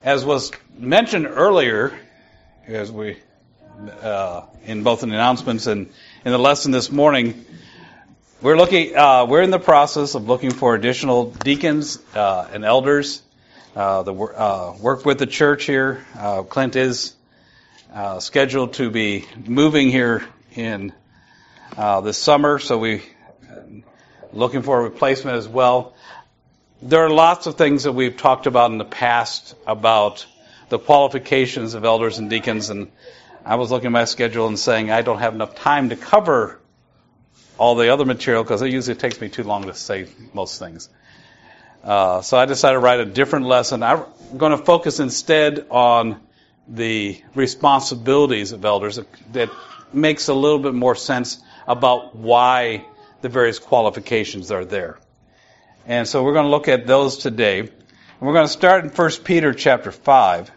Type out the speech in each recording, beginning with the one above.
As was mentioned earlier, as we in both in the announcements and in the lesson this morning, we're in the process of looking for additional deacons and elders that work with the church here. Clint is scheduled to be moving here in this summer, so we looking for a replacement as well. There are lots of things that we've talked about in the past about the qualifications of elders and deacons, and I was looking at my schedule and saying I don't have enough time to cover all the other material because it usually takes me too long to say most things. So I decided to write a different lesson. I'm going to focus instead on the responsibilities of elders that makes a little bit more sense about why the various qualifications are there. And so we're going to look at those today. And we're going to start in 1 Peter chapter 5.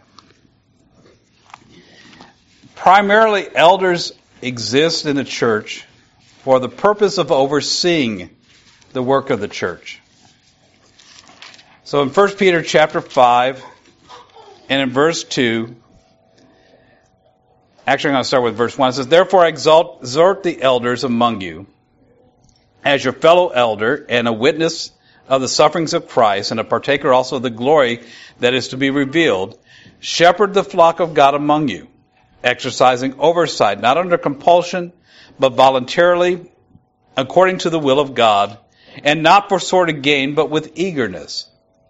Primarily, elders exist in the church for the purpose of overseeing the work of the church. So in 1 Peter chapter 5 and in verse 2, actually I'm going to start with verse 1. It says, "Therefore I exhort the elders among you, as your fellow elder and a witness of the sufferings of Christ, and a partaker also of the glory that is to be revealed, shepherd the flock of God among you, exercising oversight, not under compulsion, but voluntarily, according to the will of God, and not for sordid gain, but with eagerness."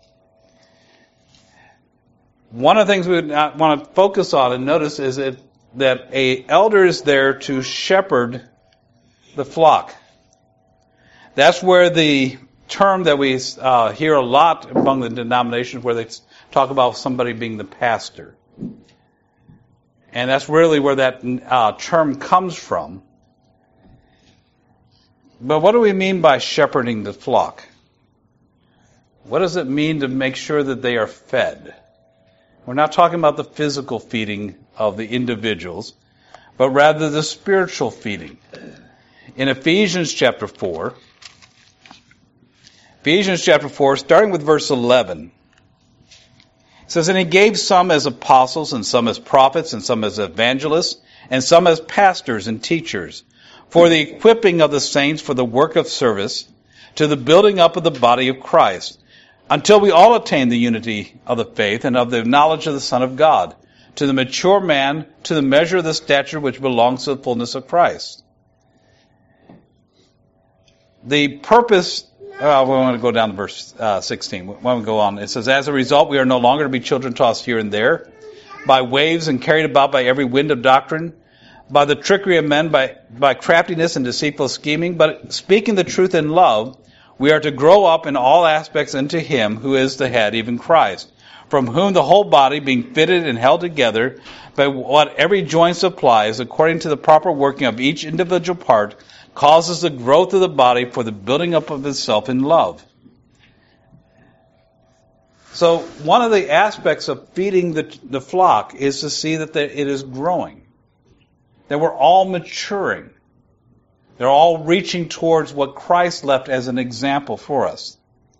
One of the things we want to focus on and notice is that an elder is there to shepherd the flock. That's where the term that we hear a lot among the denominations where they talk about somebody being the pastor. And that's really where that term comes from. But what do we mean by shepherding the flock? What does it mean to make sure that they are fed? We're not talking about the physical feeding of the individuals, but rather the spiritual feeding. In Ephesians chapter 4, starting with verse 11, it says, "And he gave some as apostles, and some as prophets, and some as evangelists, and some as pastors and teachers, for the equipping of the saints for the work of service, to the building up of the body of Christ, until we all attain the unity of the faith and of the knowledge of the Son of God, to the mature man, to the measure of the stature which belongs to the fullness of Christ." The purpose, we want to go down to verse 16. When we go on, it says, "As a result, we are no longer to be children tossed here and there, by waves and carried about by every wind of doctrine, by the trickery of men, by craftiness and deceitful scheming, but speaking the truth in love, we are to grow up in all aspects into Him who is the head, even Christ, from whom the whole body, being fitted and held together by what every joint supplies, according to the proper working of each individual part, causes the growth of the body for the building up of itself in love." So one of the aspects of feeding the flock is to see that it is growing, that we're all maturing. They're all reaching towards what Christ left as an example for us.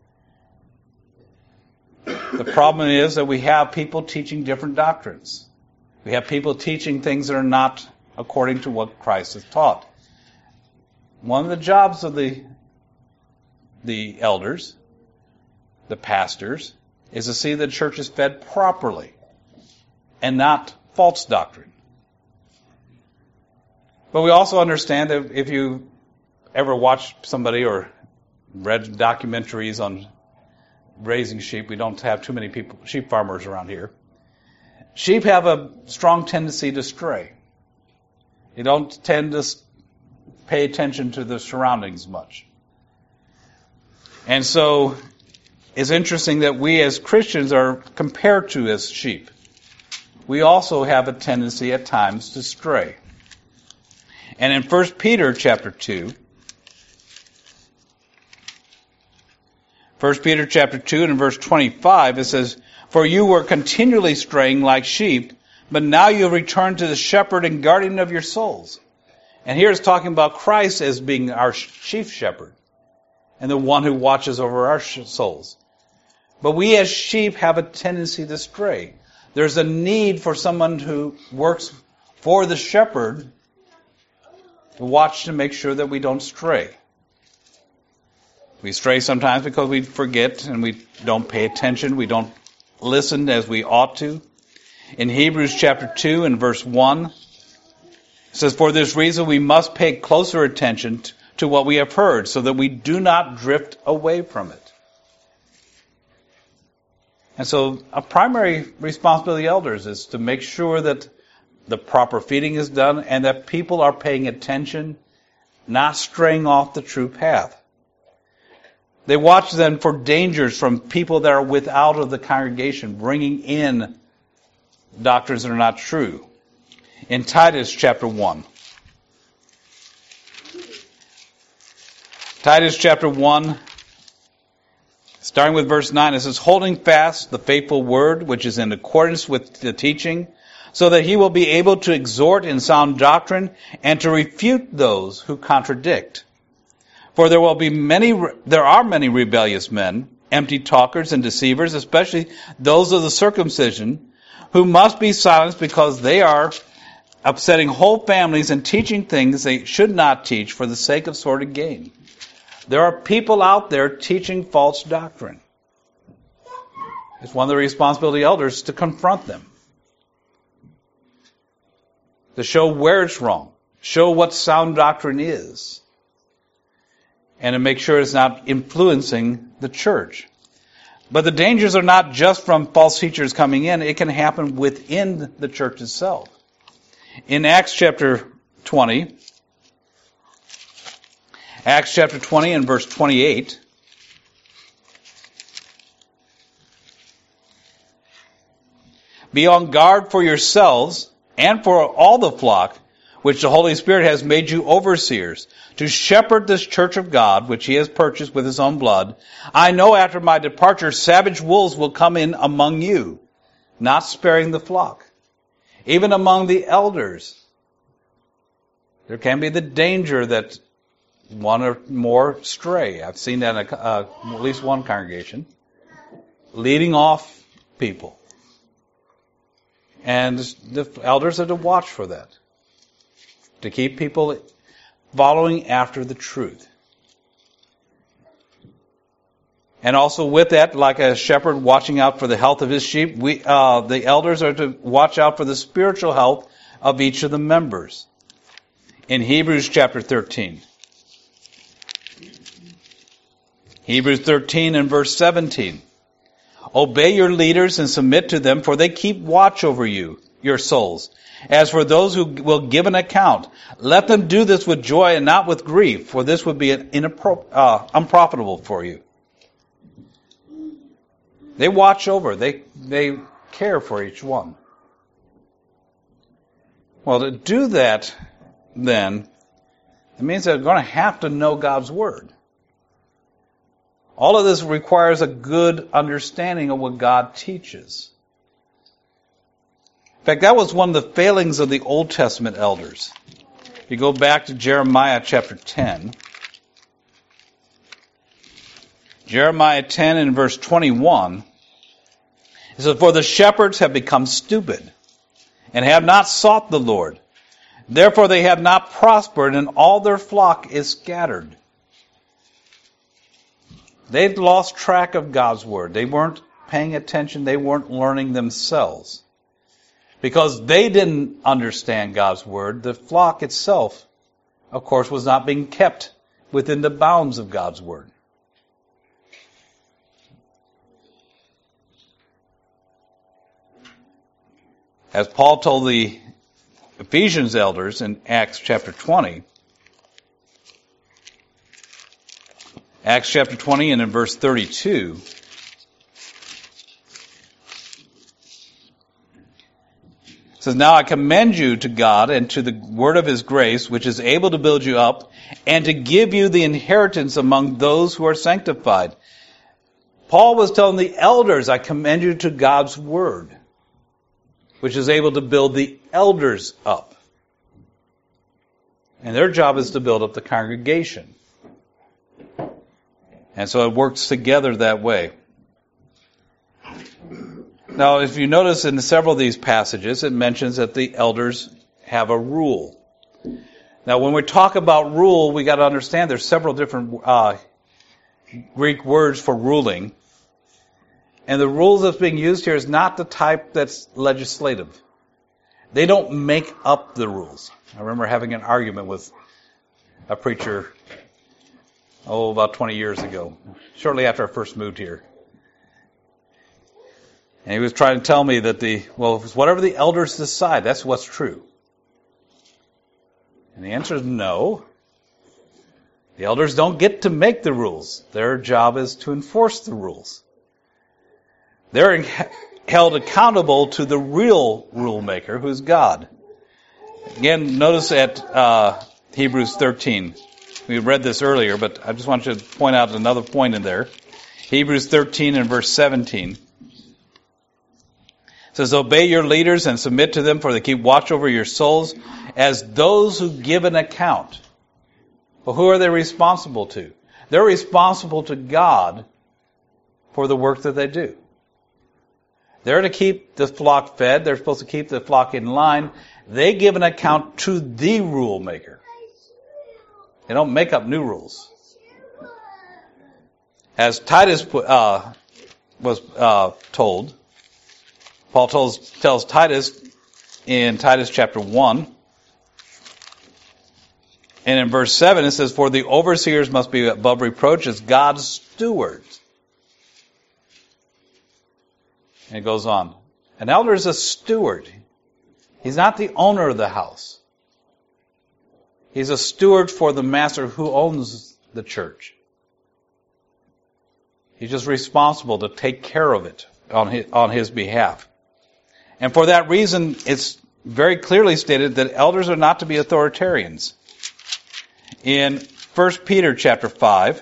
The problem is that we have people teaching different doctrines. We have people teaching things that are not according to what Christ has taught. One of the jobs of the elders, the pastors, is to see the church is fed properly and not false doctrine. But we also understand that if you ever watched somebody or read documentaries on raising sheep, we don't have too many sheep farmers around here. Sheep have a strong tendency to stray. They don't tend to pay attention to the surroundings much. And so it's interesting that we as Christians are compared to as sheep. We also have a tendency at times to stray. And in 1 Peter chapter 2, 1 Peter chapter 2 and in verse 25, it says, "For you were continually straying like sheep, but now you have returned to the shepherd and guardian of your souls." And here it's talking about Christ as being our chief shepherd and the one who watches over our souls. But we as sheep have a tendency to stray. there's a need for someone who works for the shepherd to watch to make sure that we don't stray. We stray sometimes because we forget and we don't pay attention. We don't listen as we ought to. In Hebrews chapter 2 and verse 1, it says, "For this reason we must pay closer attention to what we have heard, so that we do not drift away from it." And so a primary responsibility of the elders is to make sure that the proper feeding is done and that people are paying attention, not straying off the true path. They watch then for dangers from people that are without of the congregation, bringing in doctrines that are not true. In Titus chapter 1. Titus chapter 1, starting with verse 9, it says, "Holding fast the faithful word, which is in accordance with the teaching, so that he will be able to exhort in sound doctrine and to refute those who contradict. For there are many rebellious men, empty talkers and deceivers, especially those of the circumcision, who must be silenced because they are upsetting whole families and teaching things they should not teach for the sake of sordid gain." There are people out there teaching false doctrine. It's one of the responsibility of elders to confront them, to show where it's wrong, show what sound doctrine is, and to make sure it's not influencing the church. But the dangers are not just from false teachers coming in. It can happen within the church itself. In Acts chapter 20 and verse 28, "Be on guard for yourselves and for all the flock, which the Holy Spirit has made you overseers, to shepherd this church of God, which he has purchased with his own blood. I know after my departure, savage wolves will come in among you, not sparing the flock. Even among the elders, there can be the danger that one or more stray." I've seen that in at least one congregation, leading off people. And the elders are to watch for that, to keep people following after the truth. And also with that, like a shepherd watching out for the health of his sheep, the elders are to watch out for the spiritual health of each of the members. In Hebrews chapter 13. Hebrews 13 and verse 17. "Obey your leaders and submit to them, for they keep watch over you, your souls. As for those who will give an account, let them do this with joy and not with grief, for this would be unprofitable for you." They watch over, they care for each one. Well, to do that, then, it means they're going to have to know God's Word. All of this requires a good understanding of what God teaches. In fact, that was one of the failings of the Old Testament elders. If you go back to Jeremiah chapter 10, Jeremiah 10 and verse 21, it says, "For the shepherds have become stupid and have not sought the Lord. Therefore they have not prospered, and all their flock is scattered." They'd lost track of God's Word. They weren't paying attention. They weren't learning themselves. Because they didn't understand God's Word, the flock itself, of course, was not being kept within the bounds of God's Word. As Paul told the Ephesians elders in Acts chapter 20, Acts chapter 20 and in verse 32, it says, "Now I commend you to God and to the word of his grace, which is able to build you up and to give you the inheritance among those who are sanctified." Paul was telling the elders, I commend you to God's word, which is able to build the elders up. And their job is to build up the congregation. And so it works together that way. Now, if you notice in several of these passages, it mentions that the elders have a rule. Now, when we talk about rule, we got to understand there's several different Greek words for ruling. And the rules that's being used here is not the type that's legislative. They don't make up the rules. I remember having an argument with a preacher, about 20 years ago, shortly after I first moved here. And he was trying to tell me that whatever the elders decide, that's what's true. And the answer is no. The elders don't get to make the rules. Their job is to enforce the rules. They're held accountable to the real rule maker, who's God. Again, notice at Hebrews 13. We read this earlier, but I just want you to point out another point in there. Hebrews 13 and verse 17. It says, obey your leaders and submit to them, for they keep watch over your souls as those who give an account. Well, who are they responsible to? They're responsible to God for the work that they do. They're to keep the flock fed. They're supposed to keep the flock in line. They give an account to the rule maker. They don't make up new rules. As Titus was told, Paul tells Titus in Titus chapter 1, and in verse 7 it says, for the overseers must be above reproach as God's stewards. And it goes on. An elder is a steward. He's not the owner of the house. He's a steward for the master who owns the church. He's just responsible to take care of it on his behalf. And for that reason, it's very clearly stated that elders are not to be authoritarians. In 1 Peter chapter 5,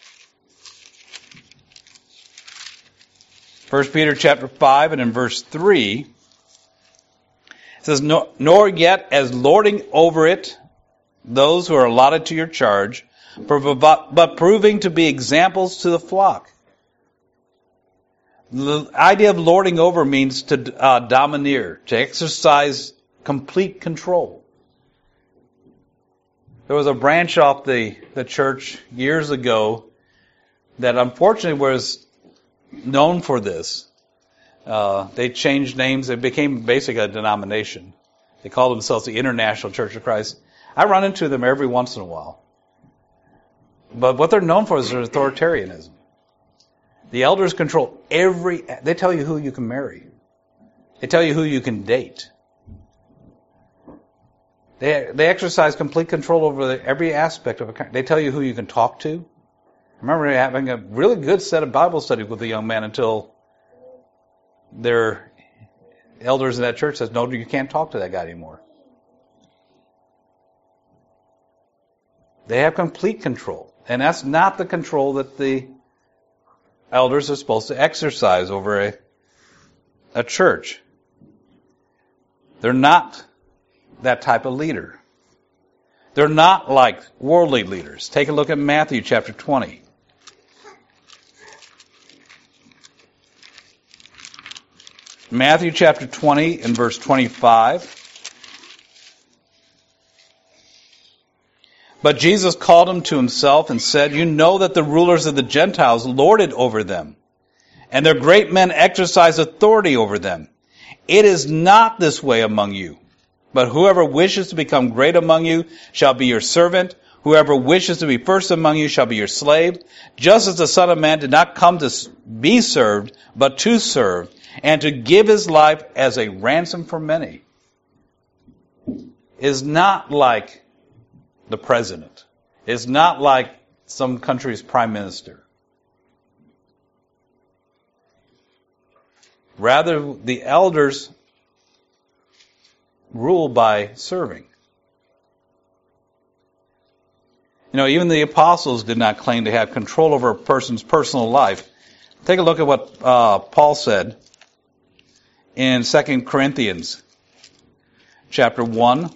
1 Peter chapter 5 and in verse 3, it says, nor yet as lording over it those who are allotted to your charge, but proving to be examples to the flock. The idea of lording over means to domineer, to exercise complete control. There was a branch off the church years ago that unfortunately was known for this. They changed names. It became basically a denomination. They called themselves the International Church of Christ. I run into them every once in a while. But what they're known for is their authoritarianism. The elders control they tell you who you can marry. They tell you who you can date. They exercise complete control over every aspect of it. They tell you who you can talk to. I remember having a really good set of Bible studies with a young man until their elders in that church says, no, you can't talk to that guy anymore. They have complete control. And that's not the control that the elders are supposed to exercise over a church. They're not that type of leader. They're not like worldly leaders. Take a look at Matthew chapter 20. Matthew chapter 20 and verse 25. But Jesus called them to himself and said, you know that the rulers of the Gentiles lord it over them, and their great men exercise authority over them. It is not this way among you. But whoever wishes to become great among you shall be your servant. Whoever wishes to be first among you shall be your slave. Just as the Son of Man did not come to be served, but to serve, and to give his life as a ransom for many. Is not like the president. Is not like some country's prime minister. Rather, the elders rule by serving. You know, even the apostles did not claim to have control over a person's personal life. Take a look at what Paul said in 2 Corinthians chapter 1.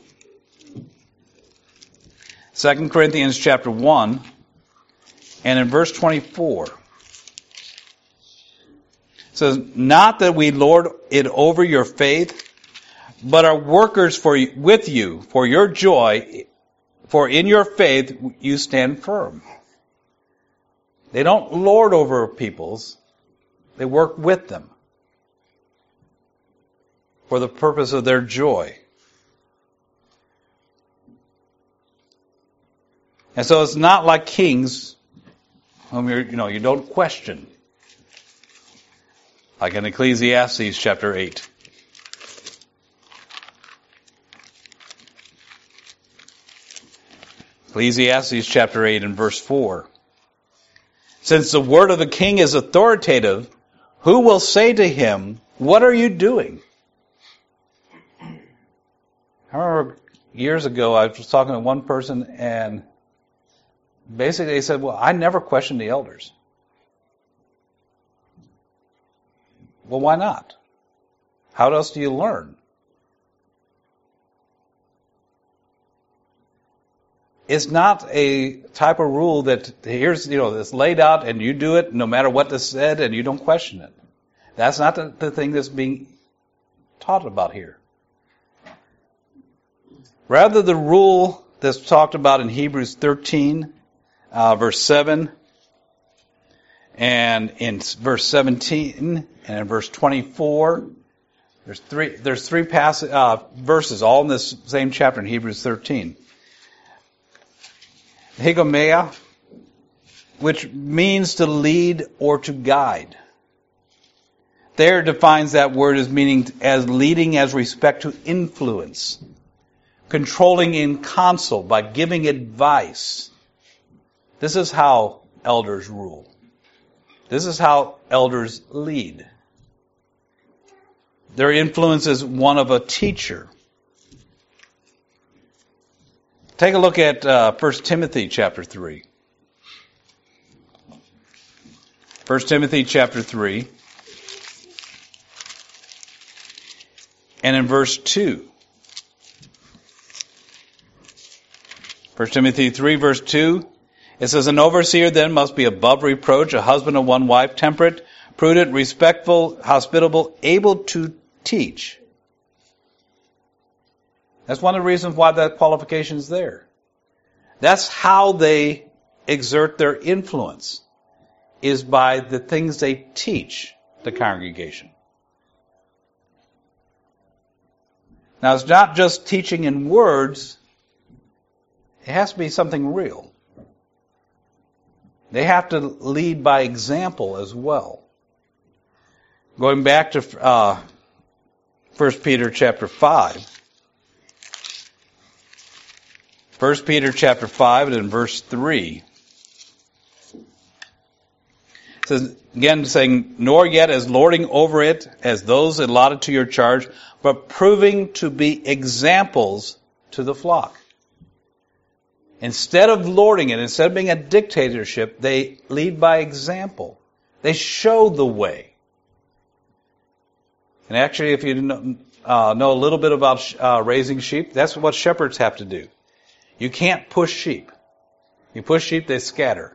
2 Corinthians chapter 1 and in verse 24. It says, not that we lord it over your faith, but are workers with you for your joy, for in your faith you stand firm. They don't lord over peoples. They work with them for the purpose of their joy. And so it's not like kings whom you don't question. Like in Ecclesiastes chapter 8. Ecclesiastes chapter 8 and verse 4. Since the word of the king is authoritative, who will say to him, what are you doing? I remember years ago I was talking to one person and basically they said, well, I never questioned the elders. Well, why not? How else do you learn? It's not a type of rule that here's, that's laid out and you do it no matter what is said and you don't question it. That's not the thing that's being taught about here. Rather, the rule that's talked about in Hebrews 13, verse 7, and in verse 17, and in verse 24, there's three verses all in this same chapter in Hebrews 13. Hygomea, which means to lead or to guide. There defines that word as meaning as leading as respect to influence, controlling in counsel by giving advice. This is how elders rule. This is how elders lead. Their influence is one of a teacher. Take a look at 1 Timothy chapter 3. 1 Timothy chapter 3. And in verse 2. 1 Timothy 3 verse 2. It says, an overseer then must be above reproach, a husband of one wife, temperate, prudent, respectful, hospitable, able to teach. That's one of the reasons why that qualification is there. That's how they exert their influence, is by the things they teach the congregation. Now, it's not just teaching in words. It has to be something real. They have to lead by example as well. Going back to 1 Peter chapter 5. 1 Peter chapter 5 and in verse 3. It says, again saying, nor yet as lording over it as those allotted to your charge, but proving to be examples to the flock. Instead of lording it, instead of being a dictatorship, they lead by example. They show the way. And actually, if you know a little bit about raising sheep, that's what shepherds have to do. You can't push sheep. You push sheep, they scatter.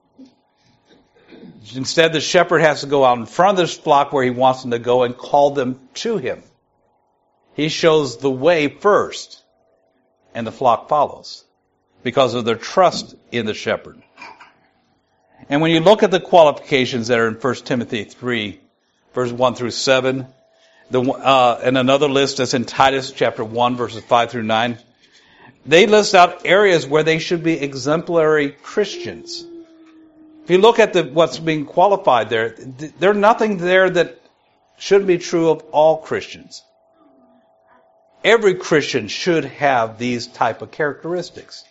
Instead, the shepherd has to go out in front of this flock where he wants them to go and call them to him. He shows the way first, and the flock follows because of their trust in the shepherd. And when you look at the qualifications that are in 1 Timothy 3, verse 1 through 7, and another list that's in Titus chapter 1, verses 5 through 9, they list out areas where they should be exemplary Christians. If you look at what's being qualified there, there's nothing there that should be true of all Christians. Every Christian should have these type of characteristics.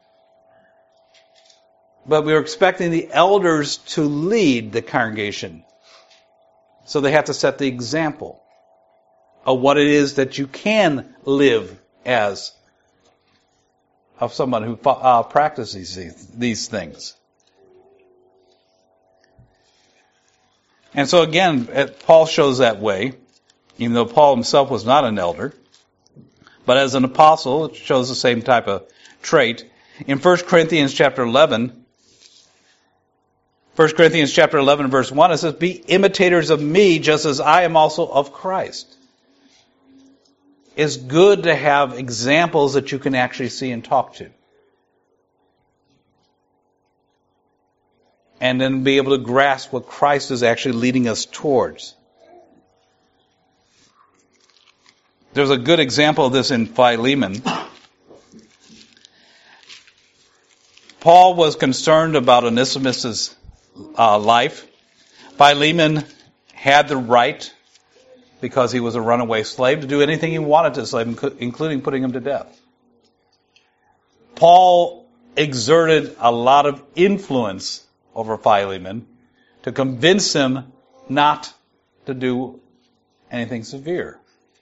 But we're expecting the elders to lead the congregation. So they have to set the example of what it is that you can live as of someone who practices these things. And so again, Paul shows that way, even though Paul himself was not an elder. But as an apostle, it shows the same type of trait. In 1 Corinthians chapter 11, 1 Corinthians chapter 11, verse 1, it says, be imitators of me just as I am also of Christ. It's good to have examples that you can actually see and talk to. And then be able to grasp what Christ is actually leading us towards. There's a good example of this in Philemon. Paul was concerned about Onesimus' life. Philemon had the right, because he was a runaway slave, to do anything he wanted to the slave, including putting him to death. Paul exerted a lot of influence over Philemon to convince him not to do anything severe.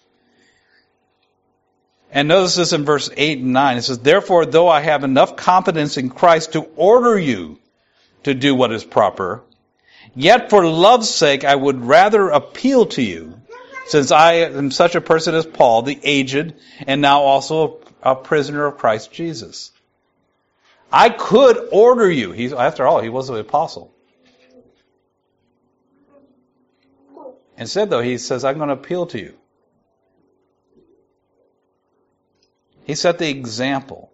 And notice this in verse 8 and 9. It says, therefore, though I have enough confidence in Christ to order you to do what is proper, yet for love's sake I would rather appeal to you, since I am such a person as Paul, the aged, and now also a prisoner of Christ Jesus. I could order you. After all, he was an apostle. Instead, though, he says, I'm going to appeal to you. He set the example.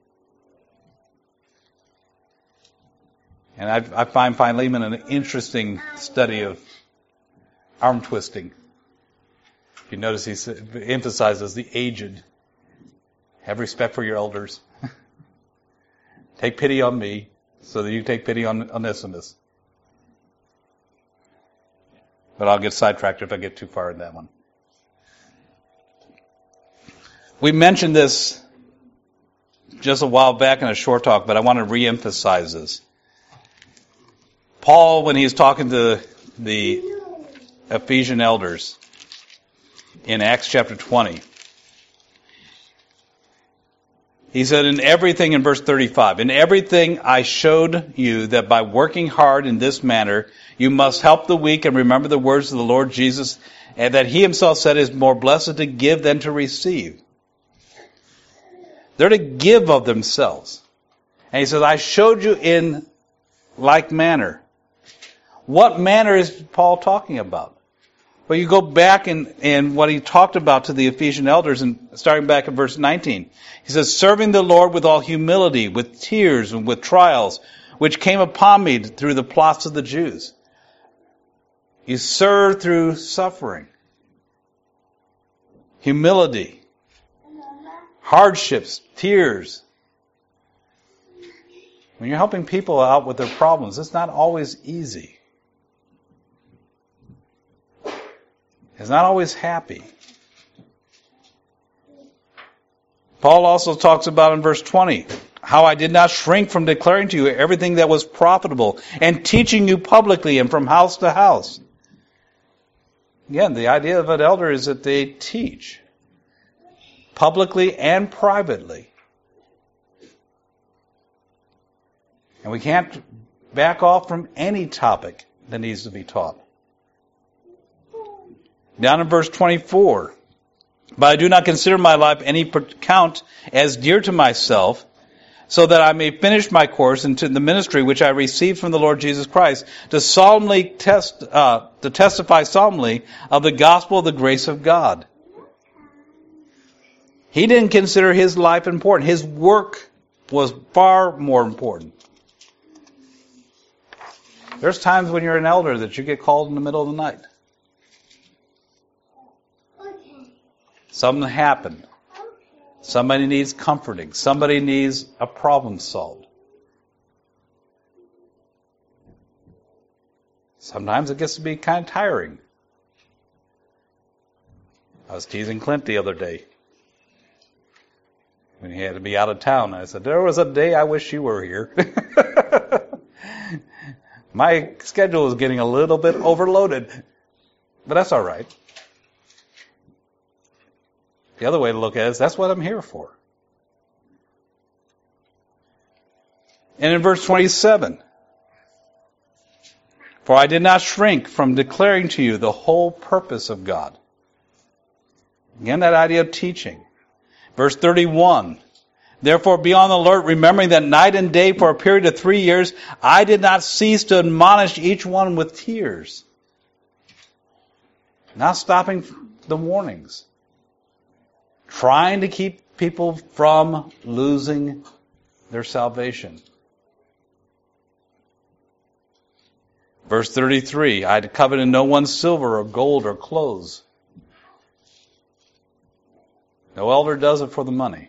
And I find Philemon an interesting study of arm twisting. If you notice, he emphasizes the aged. Have respect for your elders. Take pity on me so that you take pity on Onesimus. But I'll get sidetracked if I get too far in that one. We mentioned this just a while back in a short talk, but I want to re-emphasize this. Paul, when he's talking to the Ephesian elders in Acts chapter 20, he said, in everything, in verse 35, in everything I showed you that by working hard in this manner, you must help the weak and remember the words of the Lord Jesus, and that he himself said is more blessed to give than to receive. They're to give of themselves. And he says, I showed you in like manner. What manner is Paul talking about? Well, you go back in what he talked about to the Ephesian elders, and starting back in verse 19. He says, serving the Lord with all humility, with tears and with trials, which came upon me through the plots of the Jews. You serve through suffering, humility, hardships, tears. When you're helping people out with their problems, it's not always easy. It's not always happy. Paul also talks about in verse 20, how I did not shrink from declaring to you everything that was profitable and teaching you publicly and from house to house. Again, the idea of an elder is that they teach publicly and privately. And we can't back off from any topic that needs to be taught. Down in verse 24, but I do not consider my life any account as dear to myself, so that I may finish my course into the ministry which I received from the Lord Jesus Christ, to testify solemnly of the gospel of the grace of God. He didn't consider his life important. His work was far more important. There's times when you're an elder that you get called in the middle of the night. Something happened. Somebody needs comforting. Somebody needs a problem solved. Sometimes it gets to be kind of tiring. I was teasing Clint the other day when he had to be out of town. I said, there was a day I wish you were here. My schedule is getting a little bit overloaded, but that's all right. The other way to look at it is that's what I'm here for. And in verse 27, for I did not shrink from declaring to you the whole purpose of God. Again, that idea of teaching. Verse 31, Therefore be on the alert, remembering that night and day for a period of 3 years, I did not cease to admonish each one with tears. Not stopping the warnings. Trying to keep people from losing their salvation. Verse 33, I coveted no one's silver or gold or clothes. No elder does it for the money.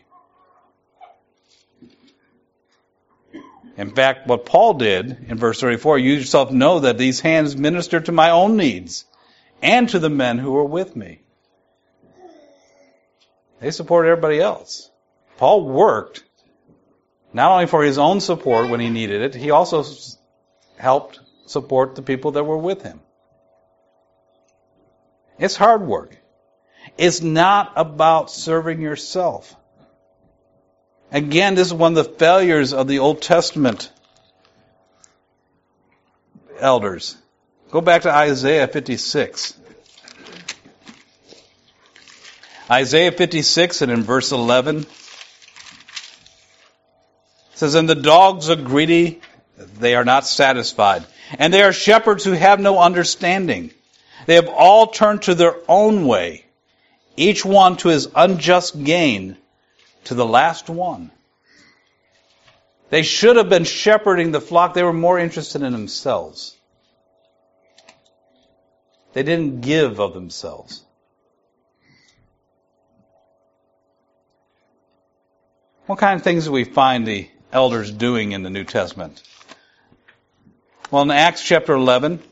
In fact, what Paul did in verse 34, you yourself know that these hands ministered to my own needs and to the men who were with me. They supported everybody else. Paul worked not only for his own support when he needed it, he also helped support the people that were with him. It's hard work. It's not about serving yourself. Again, this is one of the failures of the Old Testament elders. Go back to Isaiah 56. Isaiah 56 and in verse 11 says, and the dogs are greedy, they are not satisfied. And they are shepherds who have no understanding. They have all turned to their own way, each one to his unjust gain, to the last one. They should have been shepherding the flock. They were more interested in themselves. They didn't give of themselves. What kind of things do we find the elders doing in the New Testament? Well, in Acts chapter 11,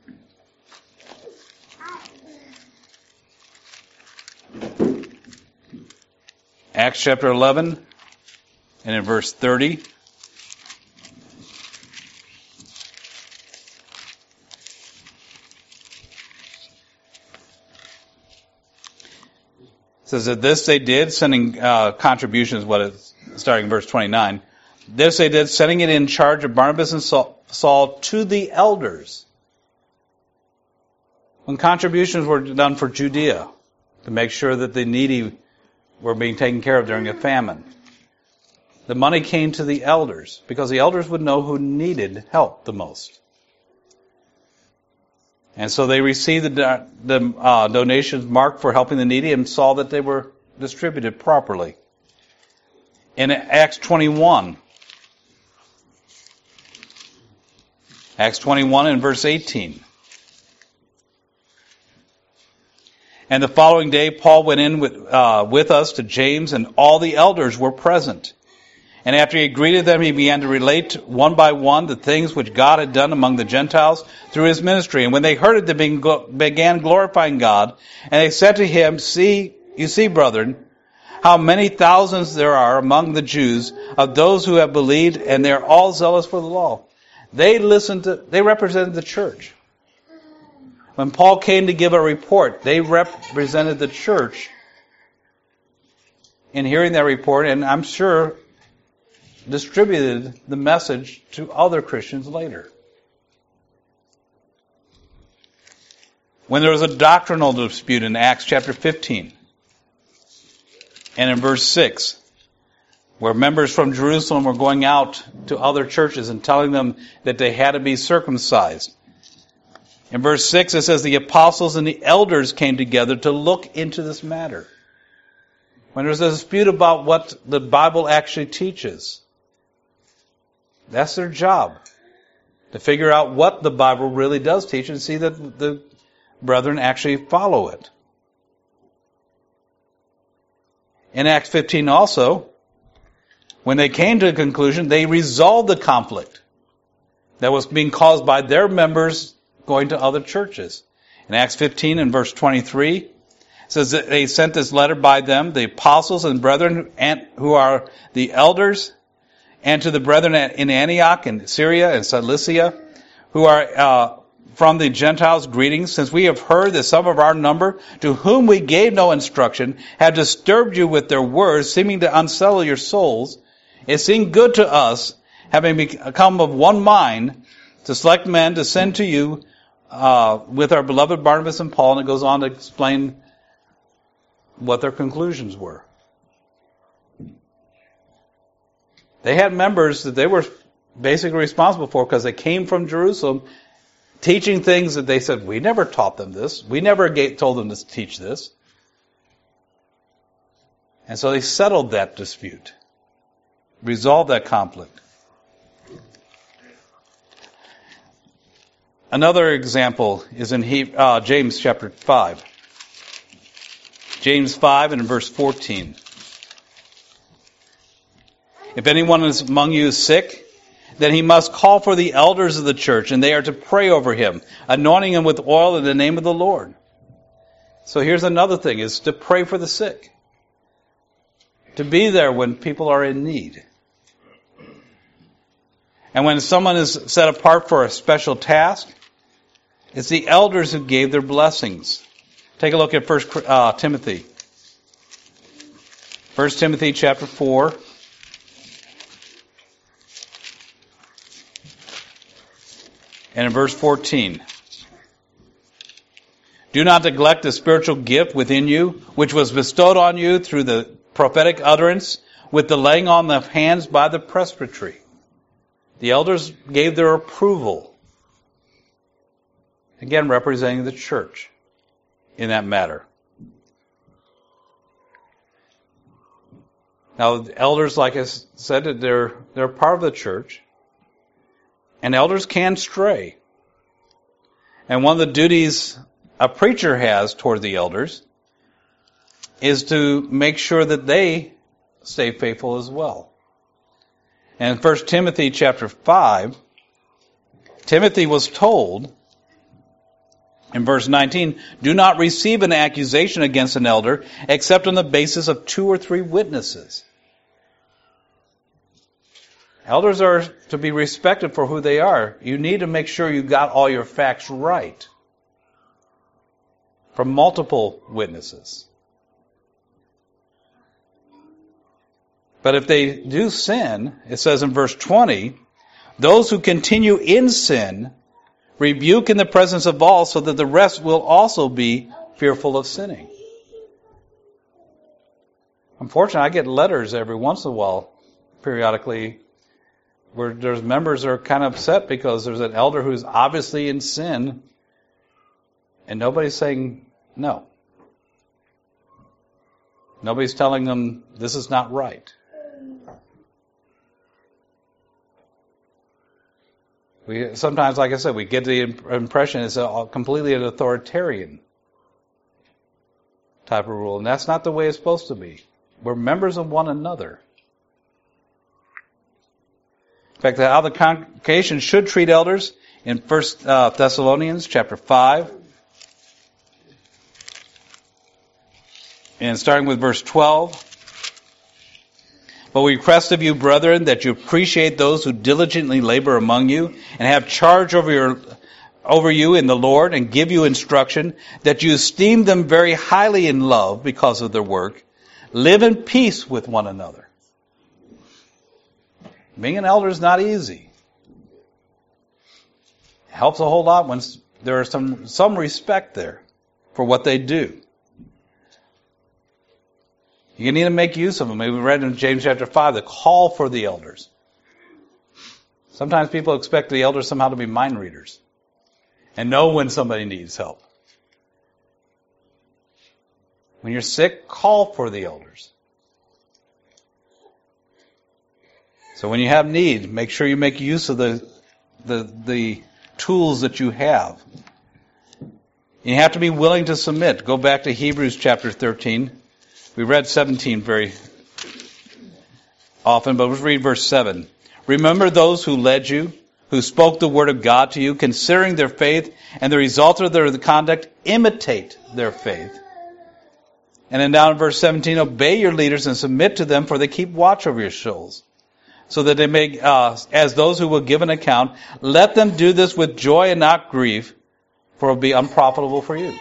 Acts chapter 11, and in verse 30, says that this they did, sending contributions, starting in verse 29. This they did, setting it in charge of Barnabas and Saul to the elders. When contributions were done for Judea, to make sure that the needy were being taken care of during a famine, the money came to the elders, because the elders would know who needed help the most. And so they received the donations marked for helping the needy and saw that they were distributed properly. In Acts 21, and verse 18. And the following day Paul went in with us to James, and all the elders were present. And after he greeted them, he began to relate one by one the things which God had done among the Gentiles through his ministry. And when they heard it, they began glorifying God. And they said to him, you see, brethren, how many thousands there are among the Jews of those who have believed, and they are all zealous for the law. They represented the church. When Paul came to give a report, they represented the church in hearing that report, and I'm sure distributed the message to other Christians later. When there was a doctrinal dispute in Acts chapter 15, and in verse 6, where members from Jerusalem were going out to other churches and telling them that they had to be circumcised. In verse 6 it says, the apostles and the elders came together to look into this matter. When there's a dispute about what the Bible actually teaches, that's their job, to figure out what the Bible really does teach and see that the brethren actually follow it. In Acts 15 also, when they came to a conclusion, they resolved the conflict that was being caused by their members going to other churches. In Acts 15 and verse 23, it says that they sent this letter by them, the apostles and brethren who are the elders, and to the brethren in Antioch and Syria and Cilicia, who are from the Gentiles, greetings, since we have heard that some of our number, to whom we gave no instruction, have disturbed you with their words, seeming to unsettle your souls. It seemed good to us, having become of one mind, to select men to send to you with our beloved Barnabas and Paul, and it goes on to explain what their conclusions were. They had members that they were basically responsible for because they came from Jerusalem teaching things that they said, we never taught them this. We never told them to teach this. And so they settled that dispute, resolved that conflict. Another example is in James chapter 5. James 5 and in verse 14. If anyone is among you is sick, then he must call for the elders of the church, and they are to pray over him, anointing him with oil in the name of the Lord. So here's another thing, is to pray for the sick. To be there when people are in need. And when someone is set apart for a special task, it's the elders who gave their blessings. Take a look at 1 Timothy. 1 Timothy chapter 4. And in verse 14. Do not neglect the spiritual gift within you, which was bestowed on you through the prophetic utterance, with the laying on of hands by the presbytery. The elders gave their approval. Again, representing the church in that matter. Now, the elders, like I said, they're part of the church. And elders can stray. And one of the duties a preacher has toward the elders is to make sure that they stay faithful as well. And in 1 Timothy chapter 5, Timothy was told in verse 19, do not receive an accusation against an elder except on the basis of 2 or 3 witnesses. Elders are to be respected for who they are. You need to make sure you got all your facts right from multiple witnesses. But if they do sin, it says in verse 20, those who continue in sin rebuke in the presence of all, so that the rest will also be fearful of sinning. Unfortunately, I get letters every once in a while, periodically, where there's members that are kind of upset because there's an elder who's obviously in sin, and nobody's saying no. Nobody's telling them this is not right. We sometimes, like I said, we get the impression it's completely an authoritarian type of rule, and that's not the way it's supposed to be. We're members of one another. In fact, how the congregation should treat elders in 1 Thessalonians chapter 5, and starting with verse 12. But we request of you, brethren, that you appreciate those who diligently labor among you and have charge over you in the Lord and give you instruction, that you esteem them very highly in love because of their work. Live in peace with one another. Being an elder is not easy. It helps a whole lot when there is some respect there for what they do. You need to make use of them. We read in James chapter 5, the call for the elders. Sometimes people expect the elders somehow to be mind readers and know when somebody needs help. When you're sick, call for the elders. So when you have need, make sure you make use of the tools that you have. You have to be willing to submit. Go back to Hebrews chapter 13. We read 17 very often, but let's read verse 7. Remember those who led you, who spoke the word of God to you, considering their faith and the result of their conduct, imitate their faith. And then down in verse 17, obey your leaders and submit to them, for they keep watch over your souls, so that they may, as those who will give an account, let them do this with joy and not grief, for it will be unprofitable for you.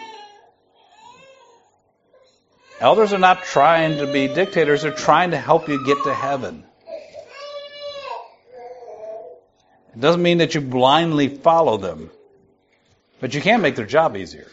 Elders are not trying to be dictators. They're trying to help you get to heaven. It doesn't mean that you blindly follow them, but you can make their job easier.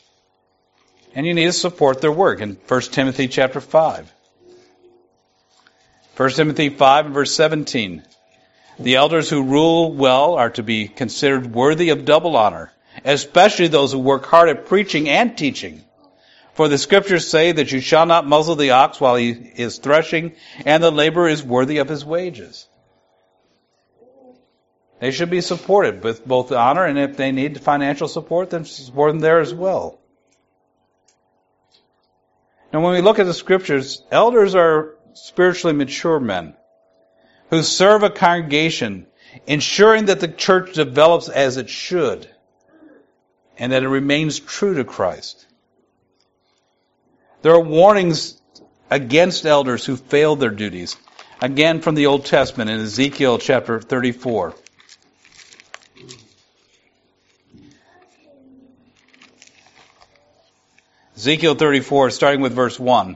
And you need to support their work in 1 Timothy chapter 5. 1 Timothy 5 and verse 17. The elders who rule well are to be considered worthy of double honor, especially those who work hard at preaching and teaching. For the scriptures say that you shall not muzzle the ox while he is threshing, and the laborer is worthy of his wages. They should be supported with both honor, and if they need financial support, then support them there as well. Now when we look at the scriptures, elders are spiritually mature men who serve a congregation, ensuring that the church develops as it should and that it remains true to Christ. There are warnings against elders who fail their duties. Again, from the Old Testament in Ezekiel chapter 34. Ezekiel 34, starting with verse 1.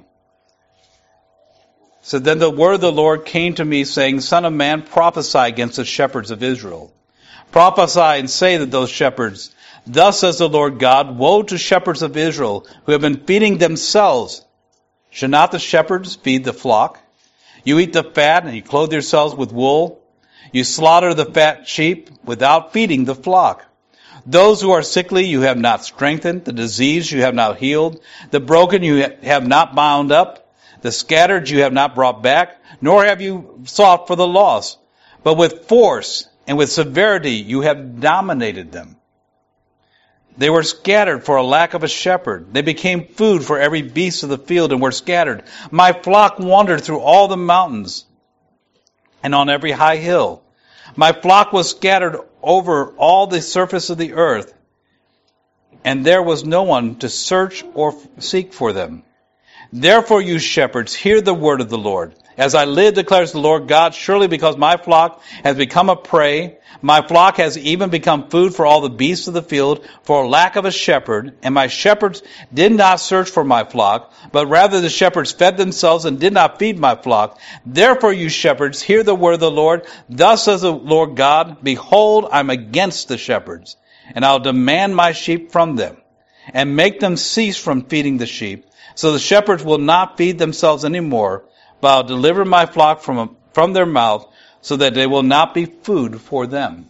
So then the word of the Lord came to me, saying, Son of man, prophesy against the shepherds of Israel. Prophesy and say to those shepherds, Thus says the Lord God, Woe to shepherds of Israel, who have been feeding themselves. Should not the shepherds feed the flock? You eat the fat, and you clothe yourselves with wool. You slaughter the fat sheep without feeding the flock. Those who are sickly you have not strengthened, the diseased you have not healed, the broken you have not bound up, the scattered you have not brought back, nor have you sought for the lost. But with force and with severity you have dominated them. They were scattered for a lack of a shepherd. They became food for every beast of the field and were scattered. My flock wandered through all the mountains and on every high hill. My flock was scattered over all the surface of the earth, and there was no one to search or seek for them. Therefore, you shepherds, hear the word of the Lord. As I live, declares the Lord God, surely because my flock has become a prey, my flock has even become food for all the beasts of the field, for lack of a shepherd, and my shepherds did not search for my flock, but rather the shepherds fed themselves and did not feed my flock. Therefore, you shepherds, hear the word of the Lord. Thus says the Lord God, Behold, I'm against the shepherds, and I'll demand my sheep from them, and make them cease from feeding the sheep. So the shepherds will not feed themselves anymore, but I'll deliver my flock from their mouth, so that they will not be food for them.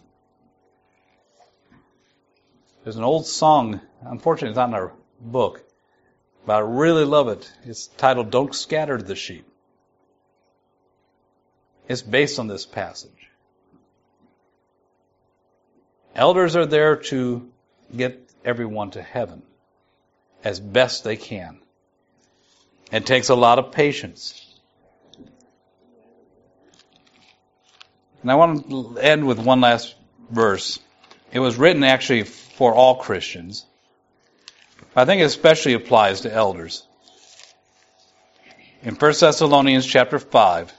There's an old song, unfortunately it's not in our book, but I really love it. It's titled, Don't Scatter the Sheep. It's based on this passage. Elders are there to get everyone to heaven as best they can. It takes a lot of patience. And I want to end with one last verse. It was written actually for all Christians. I think it especially applies to elders. In 1 Thessalonians chapter 5.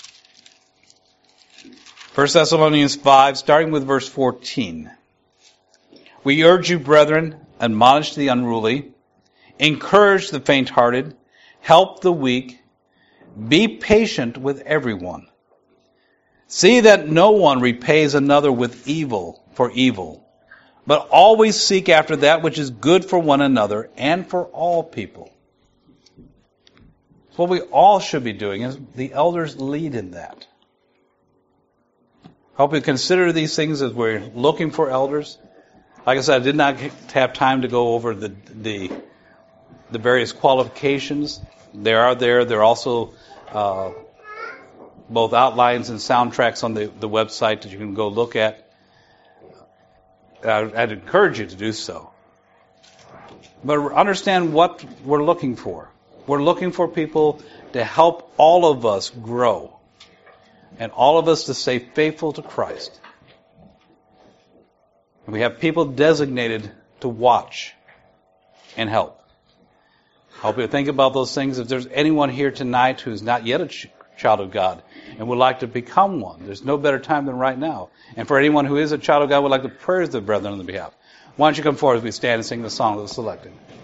1 Thessalonians 5, starting with verse 14. We urge you, brethren, admonish the unruly, encourage the faint-hearted, help the weak, be patient with everyone. See that no one repays another with evil for evil, but always seek after that which is good for one another and for all people. What we all should be doing is the elders lead in that. Hope you consider these things as we're looking for elders. Like I said, I did not have time to go over the various qualifications. They are there. They're also both outlines and soundtracks on the website that you can go look at. I'd encourage you to do so. But understand what we're looking for. We're looking for people to help all of us grow and all of us to stay faithful to Christ. And we have people designated to watch and help. I hope you think about those things. If there's anyone here tonight who's not yet a child of God and would like to become one, there's no better time than right now. And for anyone who is a child of God would like to pray with the brethren on the behalf. Why don't you come forward as we stand and sing the song that was selected.